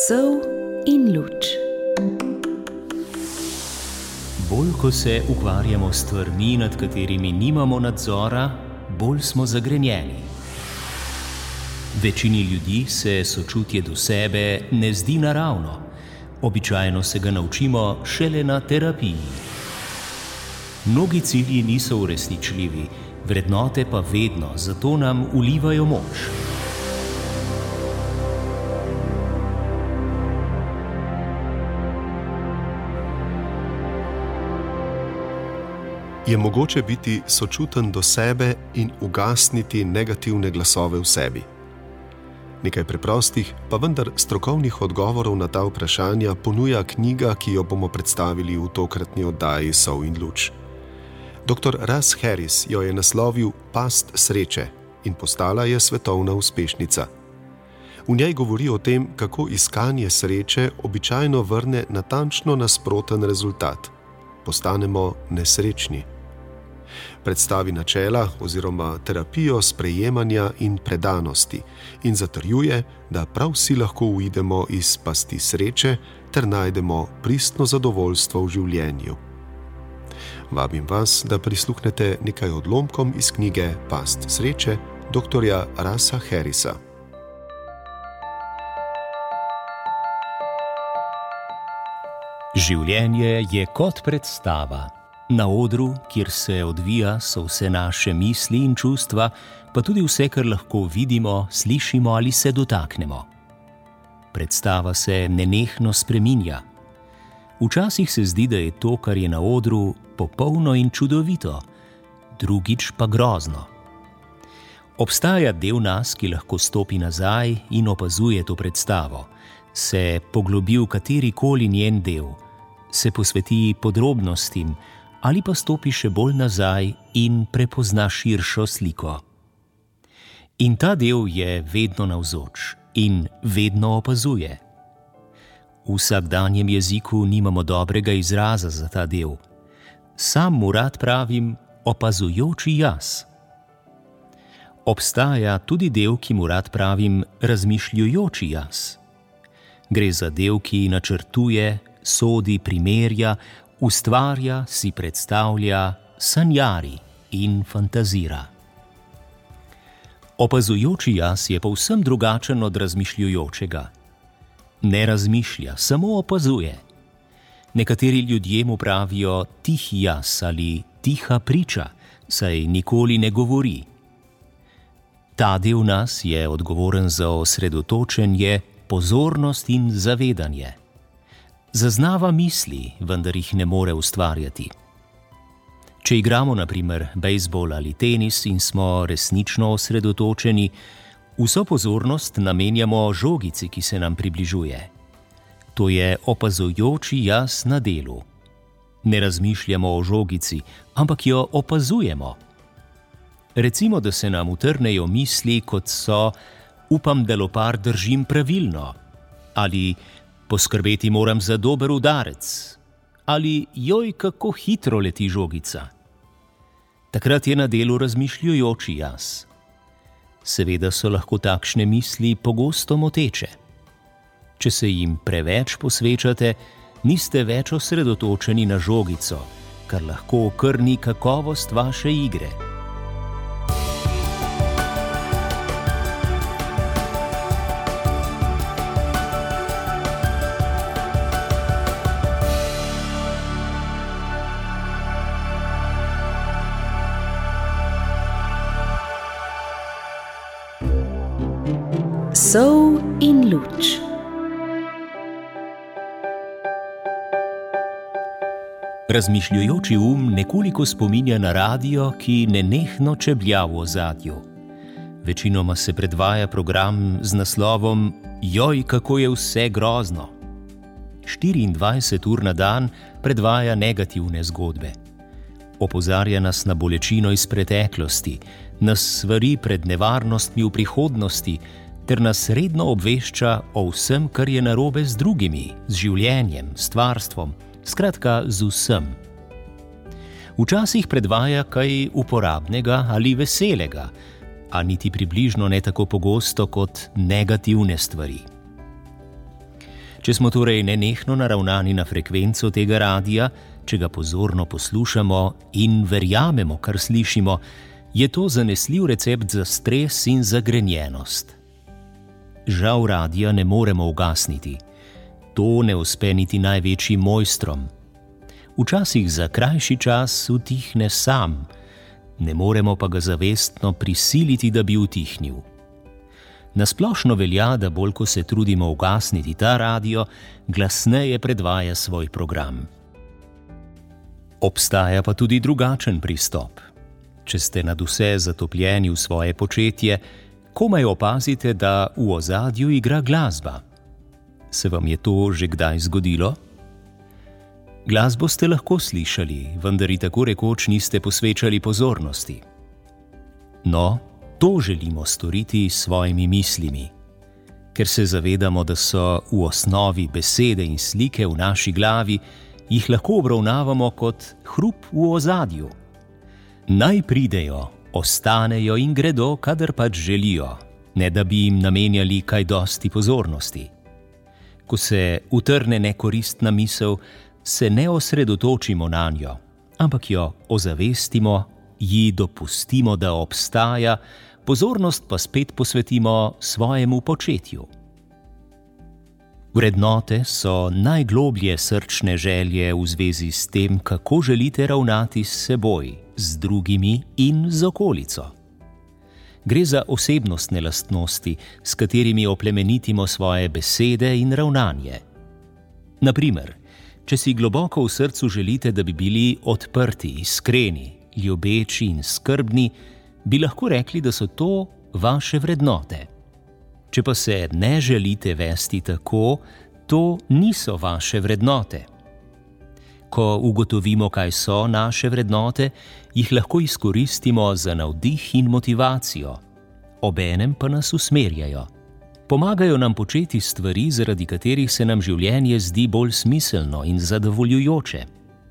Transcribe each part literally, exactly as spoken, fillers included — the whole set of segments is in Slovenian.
Sol in luč. Bolj, ko se ukvarjamo s stvarmi, nad katerimi nimamo nadzora, bolj smo zagrenjeni. Večini ljudi se sočutje do sebe ne zdi naravno. Običajno se ga naučimo šele na terapiji. Mnogi cilji niso uresničljivi, vrednote pa vedno, zato nam vlivajo moč. Je mogoče biti sočuten do sebe in ugasniti negativne glasove v sebi? Nekaj preprostih, pa vendar strokovnih odgovorov na ta vprašanja ponuja knjiga, ki jo bomo predstavili v tokratni oddaji Sol in luč. doktor Russ Harris jo je naslovil Past sreče in postala je svetovna uspešnica. V njej govori o tem, kako iskanje sreče običajno vrne natančno nasproten rezultat. Postanemo nesrečni. Predstavi načela oziroma terapijo sprejemanja in predanosti in zatrjuje, da prav vsi lahko uidemo iz pasti sreče ter najdemo pristno zadovoljstvo v življenju. Vabim vas, da prisluhnete nekaj odlomkom iz knjige Past sreče doktorja Russa Harrisa. Življenje je kot predstava. Na odru, kjer se odvija, so vse naše misli in čustva, pa tudi vse, kar lahko vidimo, slišimo ali se dotaknemo. Predstava se nenehno spreminja. Včasih se zdi, da je to, kar je na odru, popolno in čudovito, drugič pa grozno. Obstaja del nas, ki lahko stopi nazaj in opazuje to predstavo, se poglobi v katerikoli njen del, se posveti podrobnostim ali pa stopi še bolj nazaj in prepozna širšo sliko. In ta del je vedno navzoč in vedno opazuje. V vsakdanjem jeziku nimamo dobrega izraza za ta del. Sam mu rad pravim opazujoči jaz. Obstaja tudi del, ki mu rad pravim razmišljujoči jaz. Gre za del, ki načrtuje, sodi, primerja, ustvarja, si predstavlja, sanjari in fantazira. Opazujoči jaz je povsem drugačen od razmišljujočega. Ne razmišlja, samo opazuje. Nekateri ljudje mu pravijo tihi jaz ali tiha priča, saj nikoli ne govori. Ta del nas je odgovoren za osredotočenje, pozornost in zavedanje. Zaznava misli, vendar jih ne more ustvarjati. Če igramo na primer bejzbol ali tenis in smo resnično osredotočeni, vso pozornost namenjamo žogici, ki se nam približuje. To je opazujoči jaz na delu. Ne razmišljamo o žogici, ampak jo opazujemo. Recimo, da se nam utrnejo misli, kot so upam, da lopar držim pravilno, ali poskrbeti moram za dober udarec, ali joj, kako hitro leti žogica. Takrat je na delu razmišljujoči jaz. Seveda so lahko takšne misli pogosto moteče. Če se jim preveč posvečate, niste več osredotočeni na žogico, kar lahko okrni kakovost vaše igre. Sol in luč. Razmišljujoči um nekoliko spominja na radio, ki nenehno čeblja v ozadju. Večinoma se predvaja program z naslovom Joj, kako je vse grozno. štiriindvajset ur na dan predvaja negativne zgodbe. Opozarja nas na bolečino iz preteklosti, nas svari pred nevarnostmi v prihodnosti, ter nas redno obvešča o vsem, kar je narobe z drugimi, z življenjem, stvarstvom, skratka z vsem. Včasih predvaja kaj uporabnega ali veselega, a niti približno ne tako pogosto kot negativne stvari. Če smo torej nenehno naravnani na frekvenco tega radia, če ga pozorno poslušamo in verjamemo, kar slišimo, je to zanesljiv recept za stres in zagrenjenost. Žal radia ne moremo ugasniti. To ne uspe niti največjim mojstrom. Včasih za krajši čas utihne sam, ne moremo pa ga zavestno prisiliti, da bi utihnil. Nasplošno velja, da bolj ko se trudimo ugasniti ta radio, glasneje predvaja svoj program. Obstaja pa tudi drugačen pristop. Če ste nadvse zatopljeni v svoje početje, komaj opazite, da v ozadju igra glasba. Se vam je to že kdaj zgodilo? Glasbo ste lahko slišali, vendar ji tako rekoč niste posvečali pozornosti. No, to želimo storiti s svojimi mislimi. Ker se zavedamo, da so v osnovi besede in slike v naši glavi, jih lahko obravnavamo kot hrup v ozadju. Naj pridejo, ostanejo in gredo, kadar pač želijo, ne da bi jim namenjali kaj dosti pozornosti. Ko se utrne nekoristna misel, se ne osredotočimo na njo, ampak jo ozavestimo, ji dopustimo, da obstaja, pozornost pa spet posvetimo svojemu početju. Vrednote so najgloblje srčne želje v zvezi s tem, kako želite ravnati s seboj, z drugimi in z okolico. Gre za osebnostne lastnosti, s katerimi oplemenitimo svoje besede in ravnanje. Na primer, če si globoko v srcu želite, da bi bili odprti, iskreni, ljubeči in skrbni, bi lahko rekli, da so to vaše vrednote. Če pa se ne želite vesti tako, to niso vaše vrednote. Ko ugotovimo, kaj so naše vrednote, jih lahko izkoristimo za navdih in motivacijo, obenem pa nas usmerjajo. Pomagajo nam početi stvari, zaradi katerih se nam življenje zdi bolj smiselno in zadovoljujoče.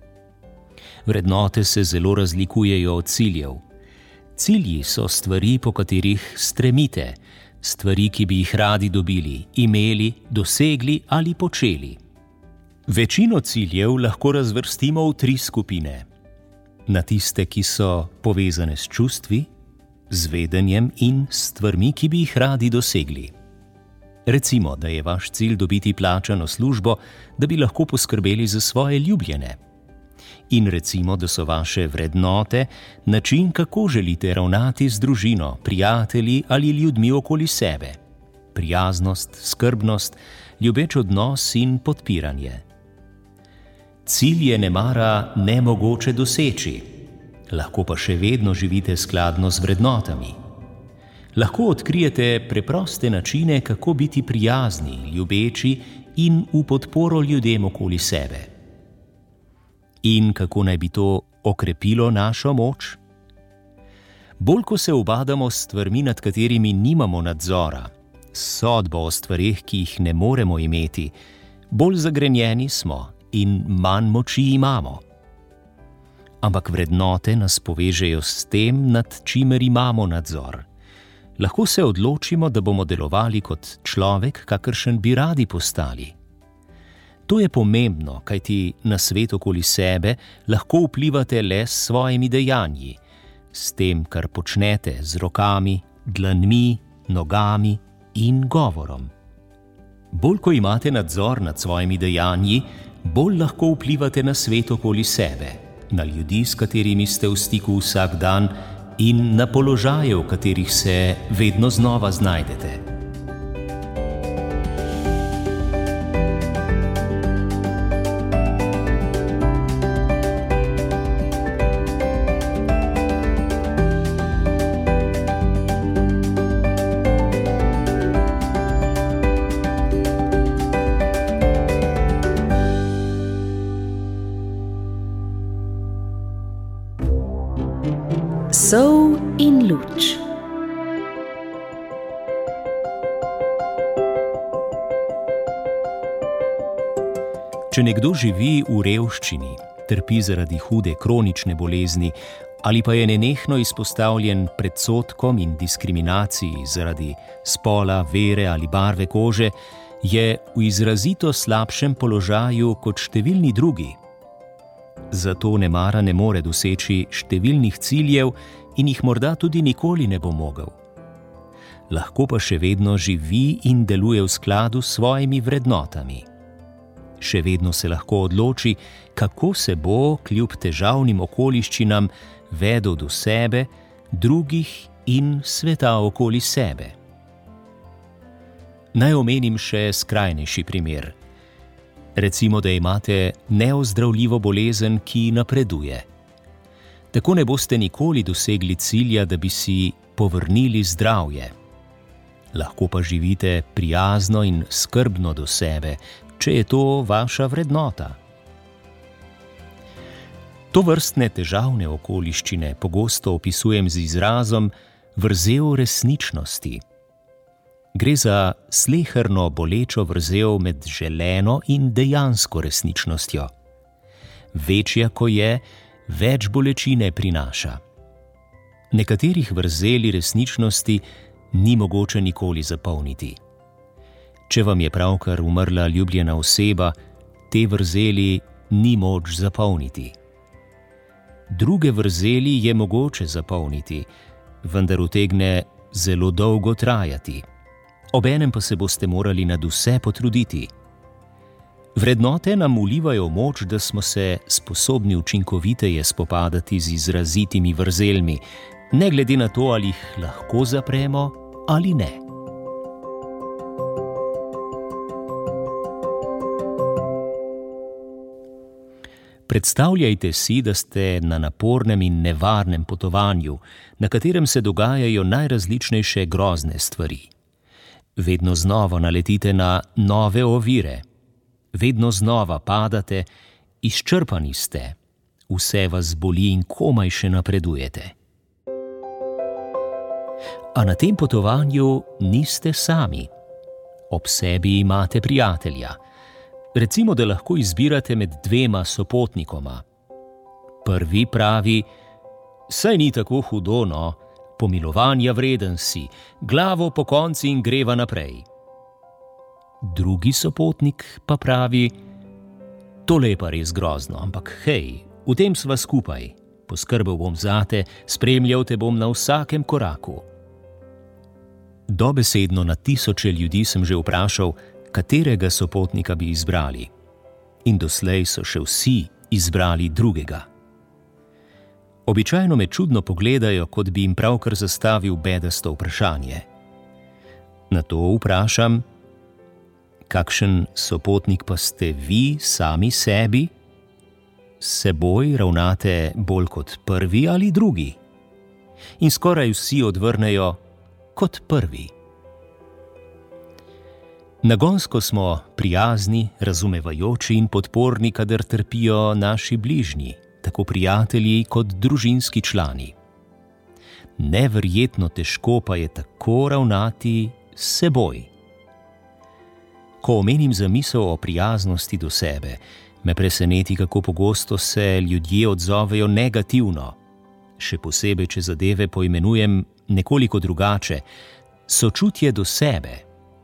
Vrednote se zelo razlikujejo od ciljev. Cilji so stvari, po katerih stremite, stvari, ki bi jih radi dobili, imeli, dosegli ali počeli. Večino ciljev lahko razvrstimo v tri skupine. Na tiste, ki so povezane s čustvi, z vedenjem in s stvarmi, ki bi jih radi dosegli. Recimo, da je vaš cilj dobiti plačano službo, da bi lahko poskrbeli za svoje ljubljene. In recimo, da so vaše vrednote način, kako želite ravnati z družino, prijatelji ali ljudmi okoli sebe. Prijaznost, skrbnost, ljubeč odnos in podpiranje. Cilj je nemara nemogoče doseči, lahko pa še vedno živite skladno z vrednotami. Lahko odkrijete preproste načine, kako biti prijazni, ljubeči in v podporo ljudem okoli sebe. In kako naj bi to okrepilo našo moč? Bolj ko se ubadamo s stvarmi, nad katerimi nimamo nadzora, sodbo o stvareh, ki jih ne moremo imeti, bolj zagrenjeni smo in manj moči imamo. Ampak vrednote nas povežejo s tem, nad čimer imamo nadzor. Lahko se odločimo, da bomo delovali kot človek, kakršen bi radi postali. To je pomembno, kajti na svet okoli sebe lahko vplivate le s svojimi dejanji, s tem, kar počnete z rokami, dlanmi, nogami in govorom. Bolj ko imate nadzor nad svojimi dejanji, bolj lahko vplivate na svet okoli sebe, na ljudi, s katerimi ste v stiku vsak dan, in na položaje, v katerih se vedno znova znajdete. Sol in luč. Če nekdo živi v revščini, trpi zaradi hude kronične bolezni ali pa je nenehno izpostavljen predsodkom in diskriminaciji zaradi spola, vere ali barve kože, je v izrazito slabšem položaju kot številni drugi. Zato nemara ne more doseči številnih ciljev in jih morda tudi nikoli ne bo mogel. Lahko pa še vedno živi in deluje v skladu s svojimi vrednotami. Še vedno se lahko odloči, kako se bo kljub težavnim okoliščinam vedel do sebe, drugih in sveta okoli sebe. Naj omenim še skrajnejši primer. Recimo, da imate neozdravljivo bolezen, ki napreduje. Tako ne boste nikoli dosegli cilja, da bi si povrnili zdravje. Lahko pa živite prijazno in skrbno do sebe, če je to vaša vrednota. Tovrstne težavne okoliščine pogosto opisujem z izrazom vrzel resničnosti. Gre za sleherno bolečo vrzel med želeno in dejansko resničnostjo. Večja, ko je, več bolečine prinaša. Nekaterih vrzeli resničnosti ni mogoče nikoli zapolniti. Če vam je pravkar umrla ljubljena oseba, te vrzeli ni moč zapolniti. Druge vrzeli je mogoče zapolniti, vendar utegne zelo dolgo trajati. Obenem pa se boste morali nad vse potruditi. Vrednote nam vlivajo moč, da smo se sposobni učinkoviteje spopadati z izrazitimi vrzelmi, ne glede na to, ali jih lahko zapremo ali ne. Predstavljajte si, da ste na napornem in nevarnem potovanju, na katerem se dogajajo najrazličnejše grozne stvari. Vedno znova naletite na nove ovire. Vedno znova padate, izčrpani ste, vse vas boli in komaj še napredujete. A na tem potovanju niste sami. Ob sebi imate prijatelja. Recimo, da lahko izbirate med dvema sopotnikoma. Prvi pravi: "Saj ni tako hudo, no, pomilovanja vreden si, glavo pokonci in greva naprej." Drugi sopotnik pa pravi: "Tole je pa res grozno, ampak hej, v tem sva skupaj. Poskrbel bom zate, spremljal te bom na vsakem koraku." Dobesedno na tisoče ljudi sem že vprašal, katerega sopotnika bi izbrali. In doslej so še vsi izbrali drugega. Običajno me čudno pogledajo, kot bi jim pravkar zastavil bedasto vprašanje. Nato vprašam: "Kakšen sopotnik pa ste vi sami sebi? S seboj ravnate bolj kot prvi ali drugi?" In skoraj vsi odvrnejo: "Kot prvi." Nagonsko smo prijazni, razumevajoči in podporni, kadar trpijo naši bližnji, tako prijatelji kot družinski člani. Neverjetno težko pa je tako ravnati s seboj. Ko omenim zamisel o prijaznosti do sebe, me preseneti, kako pogosto se ljudje odzovejo negativno, še posebej, če zadeve poimenujem nekoliko drugače: sočutje do sebe.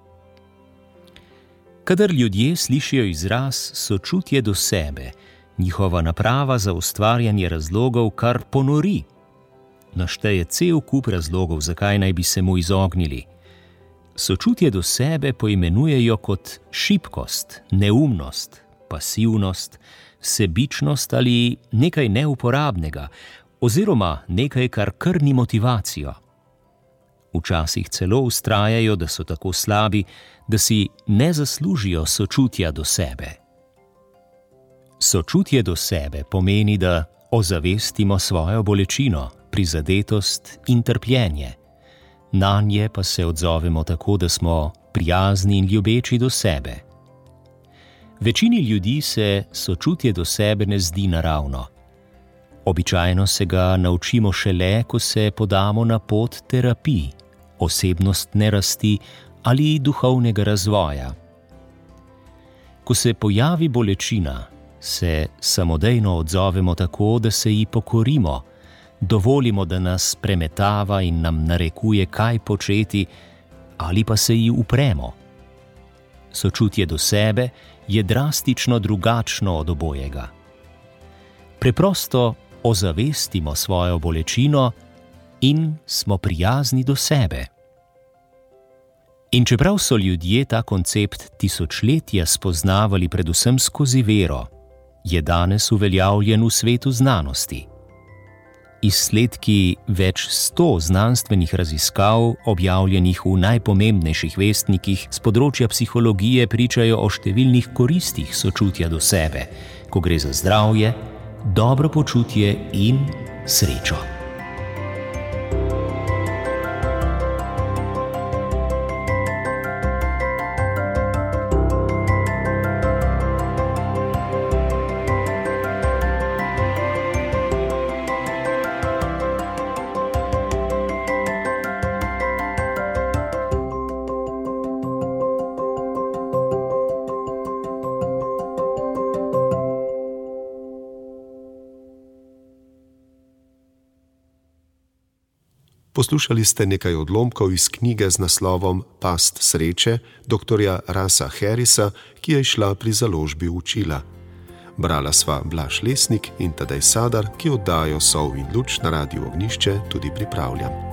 Kadar ljudje slišijo izraz sočutje do sebe, njihova naprava za ustvarjanje razlogov kar ponori. Našteje cel kup razlogov, zakaj naj bi se mu izognili. Sočutje do sebe poimenujejo kot šibkost, neumnost, pasivnost, sebičnost ali nekaj neuporabnega, oziroma nekaj, kar krni motivacijo. Včasih celo vztrajajo, da so tako slabi, da si ne zaslužijo sočutja do sebe. Sočutje do sebe pomeni, da ozavestimo svojo bolečino, prizadetost in trpljenje. Nanje pa se odzovemo tako, da smo prijazni in ljubeči do sebe. Večini ljudi se sočutje do sebe ne zdi naravno. Običajno se ga naučimo šele, ko se podamo na pot terapij, osebnostne rasti ali duhovnega razvoja. Ko se pojavi bolečina, se samodejno odzovemo tako, da se ji pokorimo, dovolimo, da nas premetava in nam narekuje, kaj početi, ali pa se ji upremo. sočutje do sebe, je drastično drugačno od obojega. Preprosto ozavestimo svojo bolečino in smo prijazni do sebe. In čeprav so ljudje ta koncept tisočletja spoznavali predvsem skozi vero, je danes uveljavljen v svetu znanosti. Izsledki več sto znanstvenih raziskav, objavljenih v najpomembnejših vestnikih s področja psihologije, pričajo o številnih koristih sočutja do sebe, ko gre za zdravje, dobro počutje in srečo. Poslušali ste nekaj odlomkov iz knjige z naslovom Past sreče doktorja Russa Harrisa, ki je izšla pri založbi Učila. Brala sva Blaž Lesnik in Tadej Sadar, ki oddajo Sol in luč na Radiu Ognjišče tudi pripravljam.